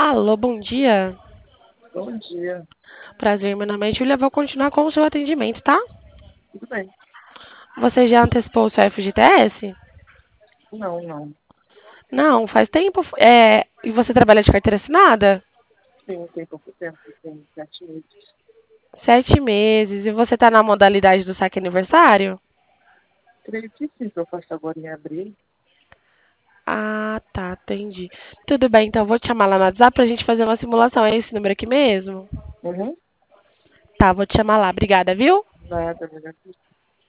Alô, bom dia. Bom dia. Prazer, meu nome é Júlia. Vou continuar com o seu atendimento, tá? Tudo bem? Você já antecipou o seu FGTS? Não, não. Não, faz tempo. E você trabalha de carteira assinada? Tem pouco tempo, tem 7 meses. 7 meses. E você tá na modalidade do saque aniversário? Creio que sim, que eu faço agora em abril. Ah, tá, entendi. Tudo bem, então eu vou te chamar lá no WhatsApp pra gente fazer uma simulação. É esse número aqui mesmo? Uhum. Tá, vou te chamar lá. Obrigada, viu? Nada, melhor que